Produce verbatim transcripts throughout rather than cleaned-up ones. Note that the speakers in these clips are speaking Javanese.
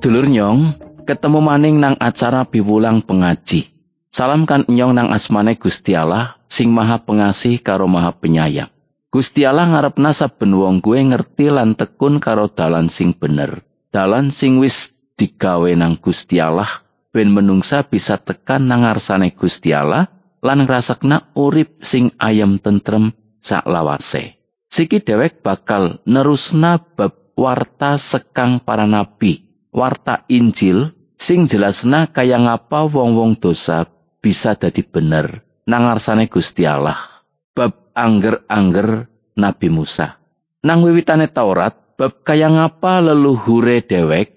Sedulur nyong, ketemu maning nang acara piwulang pengaji. Salam kan nyong nang asmane Gusti Allah, sing maha pengasih karo maha penyayang. Gusti Allah ngarepna saben wong kuwe ngerti lan tekun karo dalan sing bener. Dalan sing wis digawe nang Gusti Allah, ben menungsa bisa tekan nang ngarsane Gusti Allah, lan ngrasakna urip sing ayem tentrem saklawase. Siki dhewek bakal nerusna bab warta sekang para nabi. Warta Injil sing jelasna kaya ngapa wong-wong dosa bisa dadi bener nang ngarsane Gusti Allah. Bab angger-angger Nabi Musa. Nang wiwitane Taurat, bab kaya ngapa leluhure dhewek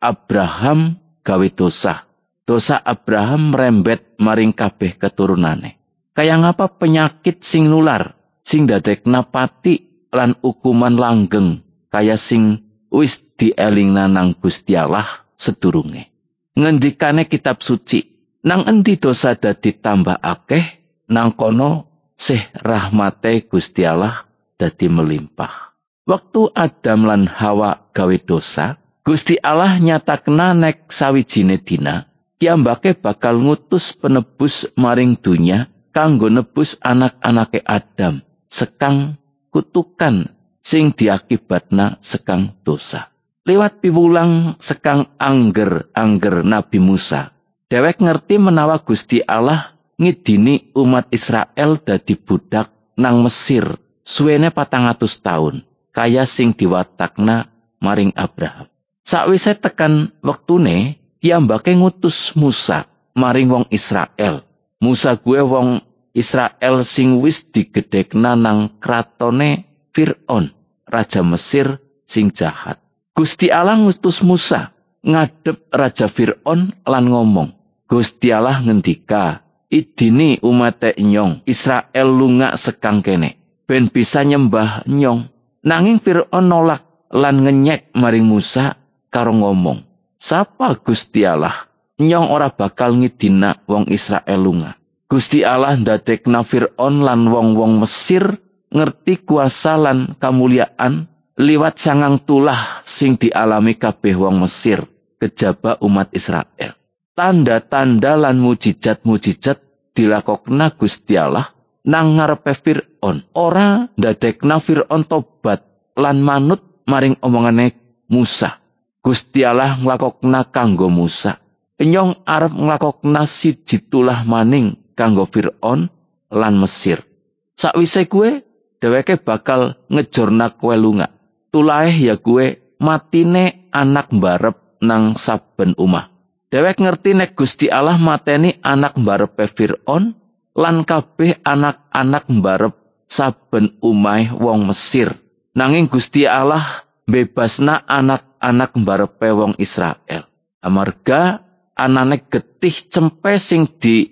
Abraham gawe dosa. Dosa Abraham merembet maring kabeh keturunane. Kaya ngapa penyakit sing nular, sing dadekna pati lan hukuman langgeng kaya sing wis dielingna nang Gusti Allah sedurunge. Ngendikane kitab suci, nang endi dosa dadi tambah akeh, nang kono sih rahmate Gusti Allah dadi melimpah. Waktu Adam lan Hawa gawe dosa, Gusti Allah nyatakna nek sawijine dina kiambake bakal ngutus penebus maring dunya kanggo nebus anak-anake Adam sekang kutukan sing diakibatna sekang dosa. Liwat piwulang sekang angger-angger Nabi Musa, dhewek ngerti menawa Gusti Allah ngidini umat Israel dadi budak nang Mesir suwene patang atus taun, kaya sing diwatakna maring Abraham. Sakwise tekan wektune, kiambake ngutus Musa maring wong Israel. Musa kuwe wong Israel sing wis digedhekna nang kratone Fir'aun, raja Mesir sing jahat. Gusti Allah ngutus Musa ngadep raja Fir'aun lan ngomong, Gusti Allah ngendika, idini umate nyong Israel lunga sekang kene, ben bisa nyembah nyong. Nanging Fir'aun nolak lan ngenyek maring Musa karo ngomong, sapa Gusti Allah? Nyong ora bakal ngidina wong Israel lunga. Gusti Allah ndadekna Fir'aun lan wong-wong Mesir ngerti kuasa lan kamuliaan liwat sangang tulah sing dialami kabeh wong Mesir kejaba umat Israel. Tanda-tanda lan mujizat-mujizat dilakokna Gusti Allah nang ngarepe Fir'aun. Ora ndadekna Fir'aun tobat lan manut maring omongane Musa. Gusti Allah nglakokna kanggo Musa. Nyong arep nglakokna siji tulah maning kanggo Fir'aun lan Mesir. Sakwise kuwe dheweke bakal ngejorna kowe lunga. Tulahe ya kuwe matine anak mbarep nang saben omah. Dhewek ngerti nek Gusti Allah mateni anak mbarepe Fir'aun lan kabeh anak-anak mbarep saben omahe wong Mesir. Nanging Gusti Allah bebasna anak-anak mbarepe wong Israel. Amarga anane getih cempe sing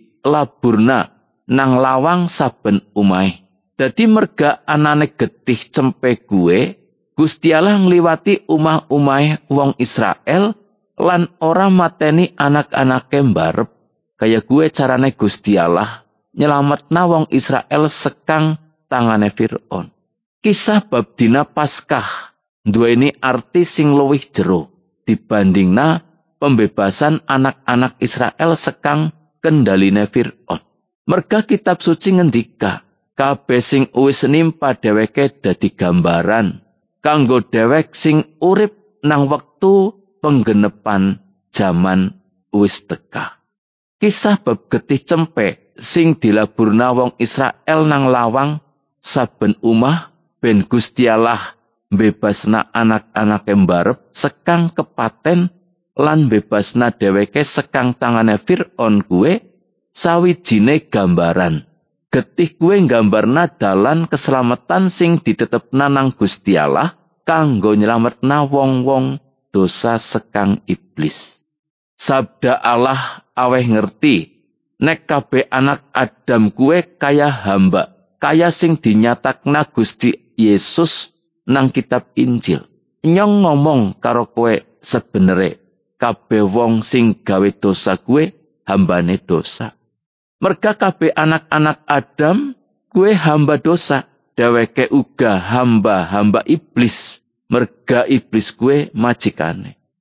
dilaburna nang lawang saben omahe. Dadi merga anane getih cempe kuwe, Gusti Allah ngliwati umah-umahe wong Israel lan ora mateni anak-anake mbarep. Kaya kuwe carane Gusti Allah nyelametna wong Israel sekang tangane Fir'aun. Kisah bab dina Paskah duweni arti sing luwih jero dibandingna pembebasan anak-anak Israel sekang kendaline Fir'aun. Merga kitab suci ngendika, kabeh sing wis nimpa dheweke dadi gambaran kanggo dhewek sing urip nang wektu penggenepan jaman wis teka. Kisah bab getih cempe sing dilaburna wong Israel nang lawang saben umah ben Gusti Allah bebasna anak-anake mbarep sekang kepaten lan bebasna dheweke sekang tangane Fir'aun kuwe sawijine gambaran. Getih kuwe nggambarna dalan keselamatan sing ditetepna nang Gusti Allah kanggo nyelametna wong-wong dosa sekang iblis. Sabda Allah aweh ngerti nek kabeh anak Adam kuwe kaya hamba, kaya sing dinyatakna Gusti Yesus nang kitab Injil. Nyong ngomong karo kowe sebenere kabeh wong sing gawe dosa kuwe hambane dosa. Merga kabeh anak-anak Adam kuwe hamba dosa, dheweke uga hamba-hamba iblis. Merga iblis kuwe majikane.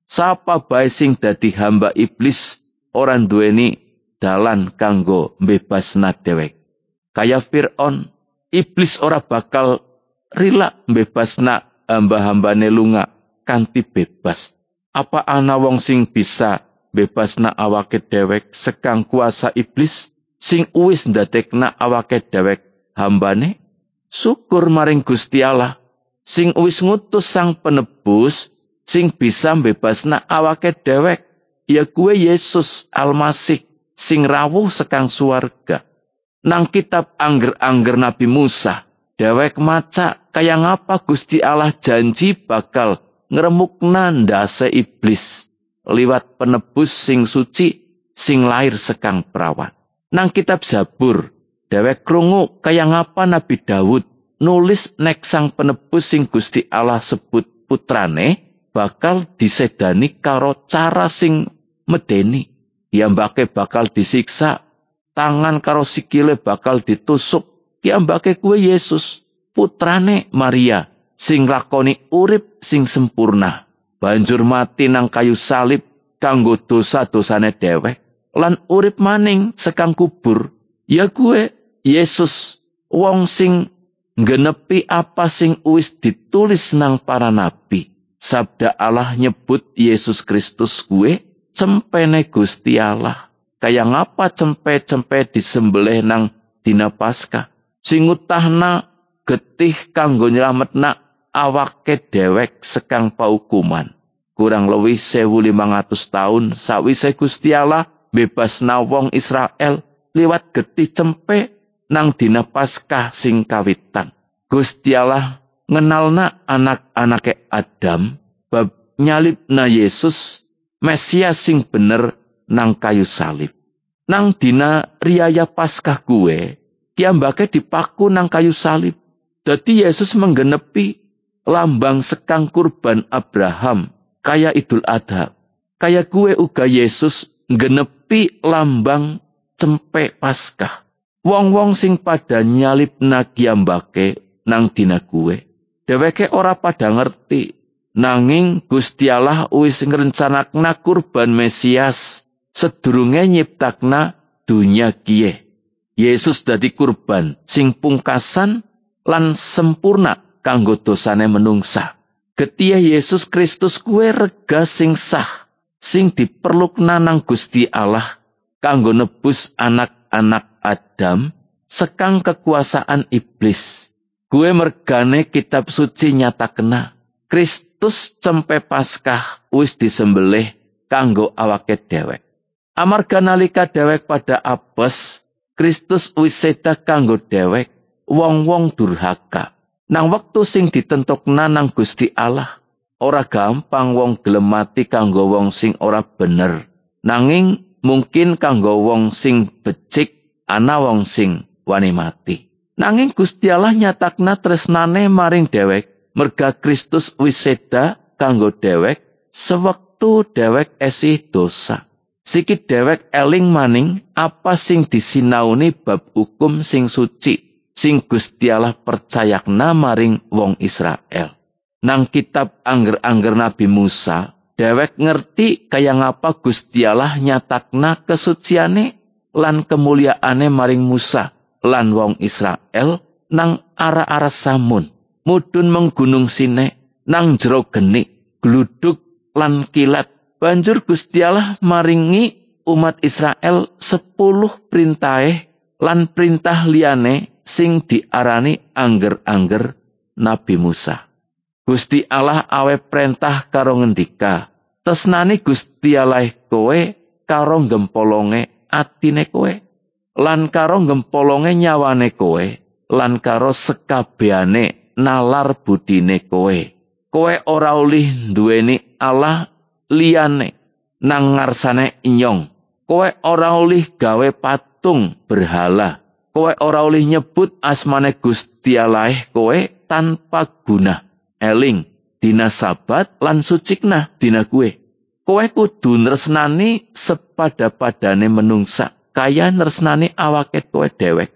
Sapa bae sing dadi hamba iblis ora duweni dalan kanggo mbebasna dhewek. Kaya Fir'aun, iblis ora bakal rila mbebasna hamba-hambane lunga kanthi bebas. Apa ana wong sing bisa bebasna awake dhewek sekang kuasa iblis sing uwis ndadekna awake dhewek hambane? Syukur maring Gusti Allah sing uwis ngutus Sang Penebus sing bisa mbebasna awake dhewek, ya kuwe Yesus Almasih sing rawuh sekang suwarga. Nang kitab angger-angger Nabi Musa, dhewek maca kaya ngapa Gusti Allah janji bakal ngremukna ndase iblis liwat penebus sing suci sing lair sekang perawan. Nang kitab Zabur, dhewek krungu kaya ngapa Nabi Daud nulis nek Sang Penebus sing Gusti Allah sebut putrane bakal disedani karo cara sing medeni. Kiambake bakal disiksa, tangan karo sikile bakal ditusuk. Kiambake kuwe Yesus, putrane Maria, sing lakoni urip sing sempurna. Banjur mati nang kayu salib kanggo dosa-dosane dhewek, lan urip maning sekang kubur. Ya kuwe Yesus, wong sing nggenepi apa sing wis ditulis nang para nabi. Sabda Allah nyebut Yesus Kristus kuwe cempene Gusti Allah. Kaya ngapa cempe-cempe disembelih nang dina Paskah? Sing ngutahna getih kanggo nyelametna awake dhewek sekang paukuman. Kurang luwih sewu limang atus taun sawise Gusti Allah bebasna wong Israel liwat getih cempe nang dina Paskah sing kawitan. Gusti Allah ngenalna anak-anake Adam bab nyalibna Yesus Mesias sing bener nang kayu salib. Nang dina riyaya Paskah kuwe kiambake dipaku nang kayu salib. Dadi Yesus menggenepi lambang sekang kurban Abraham kaya Idul Adha. Kaya kuwe uga Yesus nggenepi lambang cempe Paskah. Wong-wong sing pada nyalibna kiambake nang dina kuwe dheweke ora pada ngerti, nanging Gusti Allah wis ngrencanakna kurban Mesias sedurunge nyiptakna dunya kiye. Yesus dadi kurban sing pungkasan lan sempurna kanggo dosane menungsa. Getih Yesus Kristus kuwe rega sing sah sing diperlukna nang Gusti Allah kanggo nebus anak-anak Adam sekang kekuasaan iblis. Kuwe mergane kitab suci nyatakna Kristus cempe Paskah wis disembelih kanggo awake dhewek. Amarga nalika dhewek pada apes, Kristus wis seda kanggo dhewek wong-wong durhaka. Nang wektu sing ditentokna nang Gusti Allah, ora gampang wong gelem mati kanggo wong sing ora bener. Nanging mungkin kanggo wong sing becik ana wong sing wani mati. Nanging Gusti Allah nyatakna tresnane maring dhewek merga Kristus wis seda kanggo dhewek sewektu dhewek esih dosa. Sikit dhewek eling maning apa sing disinauni bab hukum sing suci sing Gusti Allah percayakna maring wong Israel. Nang kitab angger-angger Nabi Musa, dhewek ngerti kaya ngapa Gusti Allah nyatakna kesuciane lan kemuliaane maring Musa lan wong Israel nang ara-ara Samun, mudhun menggunung Sine, nang jero geni, gluduk lan kilat. Banjur Gusti Allah maringi umat Israel sepuluh perintahe lan perintah liyane sing diarani angger-angger Nabi Musa. Gusti Allah awe perintah karo ngendika, tresnani Gusti Allah kowe karo gempolonge atine kowe, lan karo gempolonge nyawane kowe, lan karo sekabehane nalar budine kowe. Kowe ora olih duweni Allah liyane nang ngarsane inyong. Kowe ora olih gawe patung berhala. Kowe ora olih nyebut asmane Gusti Allah kowe tanpa guna. Eling dina Sabat lan sucikna dina kuwe. Kowe kudu nresnani sepada-padane menungsa, kaya nresnani awake kowe dhewek.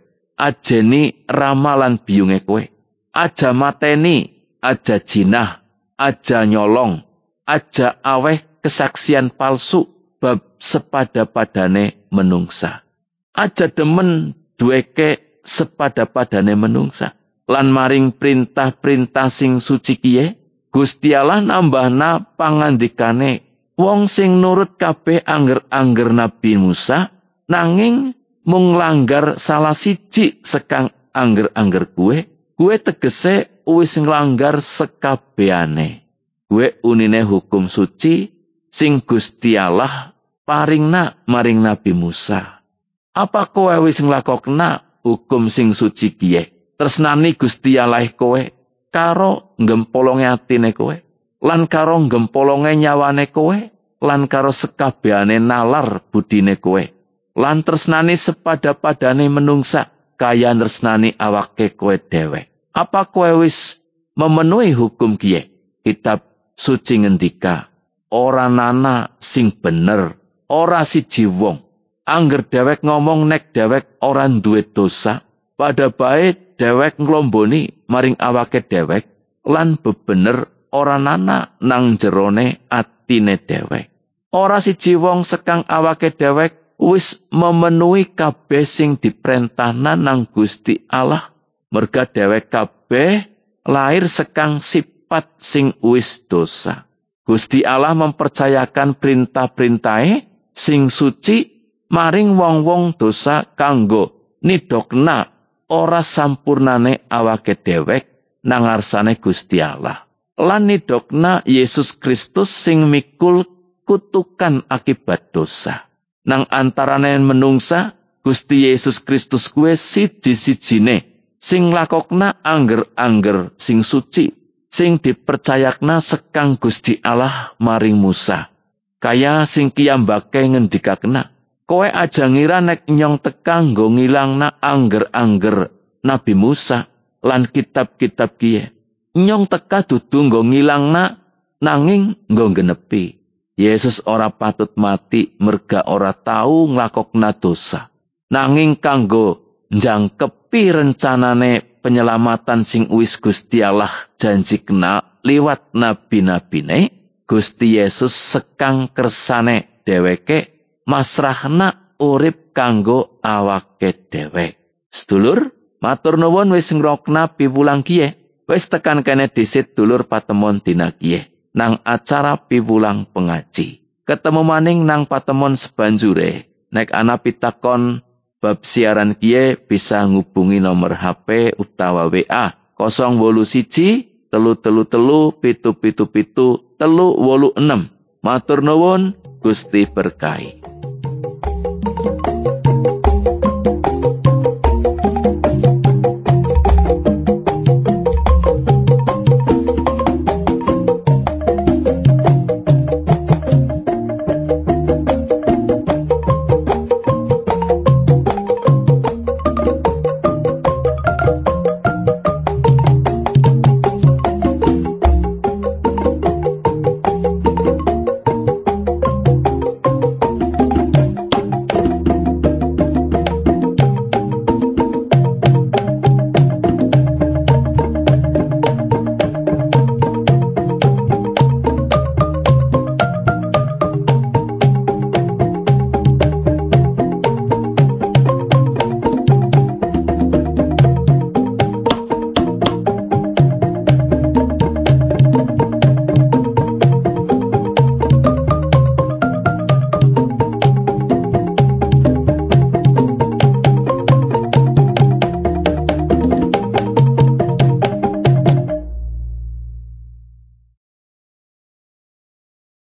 Ajeni ramalan biyunge kowe. Aja mateni, aja jinah, aja nyolong, aja aweh kesaksian palsu bab sepada-padane menungsa. Aja demen duweke sepada-padane menungsa. Lan maring perintah-perintah sing suci kiye, Gusti Allah nambahna pangandikane wong sing nurut kabeh angger-angger Nabi Musa, nanging mung langgar salah siji sekang angger-angger kuwe, kuwe tegese wis nglanggar sekabehane. Kuwe unine hukum suci sing Gusti Allah paringna maring Nabi Musa. Apa kowe wis nglakokna hukum sing suci kiye? Tresnani Gusti Allah kowe karo nggempolonge atine kowe, lan karo nggempolonge nyawane kowe, lan karo sekabehane nalar budine kowe, lan tresnani sepada-padane menungsa kaya tresnani awake kowe dhewe. Apa kowe wis memenuhi hukum kiye? Kitab suci ngendika, ora nana sing bener, ora siji wong. Angger dewek ngomong nek dewek ora duwe dosa, pada bae dewek nglomboni maring awake dewek, lan bebener ora nana nang jerone atine dewek. Ora siji wong sekang awake dewek wis memenuhi kabeh sing diperintahna nang Gusti Allah. Merga dewek kabeh lahir sekang sifat sing wis dosa. Gusti Allah mempercayakan perintah-perintahe sing suci maring wong-wong dosa kanggo nidokna ora sampurnane awake dewek nang ngarsane Gusti Allah. Lan nidokna Yesus Kristus sing mikul kutukan akibat dosa. Nang antarane menungsa, Gusti Yesus Kristus kuwe siji-sijine sing lakokna angger-angger sing suci, sing dipercayakna sekang Gusti Allah maring Musa. Kaya sing kiyambake ngendikakna, kowe aja ngira nek nyong tekang nggo ngilangna angger-angger Nabi Musa lan kitab-kitab kiye. Nyong teka dudu nggo ngilangna nanging nggo genepi. Yesus ora patut mati merga ora tau nglakokna dosa. Nanging kanggo njangkepi rencanane penyelamatan sing wis Gusti Allah janjikna liwat nabi-nabine, Gusti Yesus sekang kersane dheweke masrahna urip kanggo awake dhewek. Sedulur, matur nuwun wis ngrokna piwulang kiye. Wis tekan kene dhisit dulur patemon dina kiye nang acara piwulang pengaji. Ketemu maning nang patemon sebanjure. Nek ana pitakon bab siaran kiye bisa ngubungi nomor H P utawa W A nol wolu siji telu telu telu pitu pitu pitu telu wolu enem. Matur nuwun, Gusti berkahi.